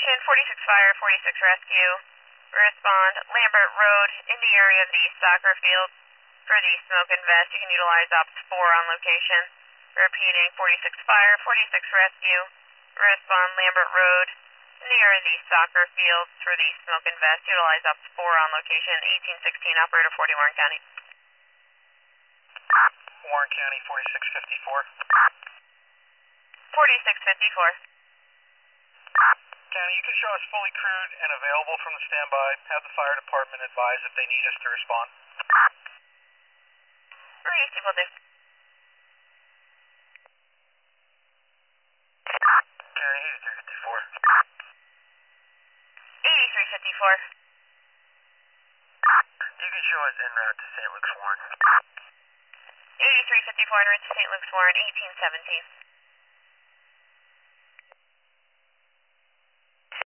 location, 46 Fire, 46 Rescue. Respond, Lambert Road, in the area of the soccer field. For the smoke and vest, you can utilize Ops 4 on location. Repeating, 46 Fire, 46 Rescue. Respond, Lambert Road, in the area of the soccer field. For the smoke and vest, utilize Ops 4 on location, 1816, operator 40 Warren County. Warren County, 4654. 4654. County, you can show us fully crewed and available from the standby. Have the fire department advise if they need us to respond. Received, will do. County, 8354. 8354. You can show us en route to St. Luke's Warren. 8354 en route to St. Luke's Warren, 1817.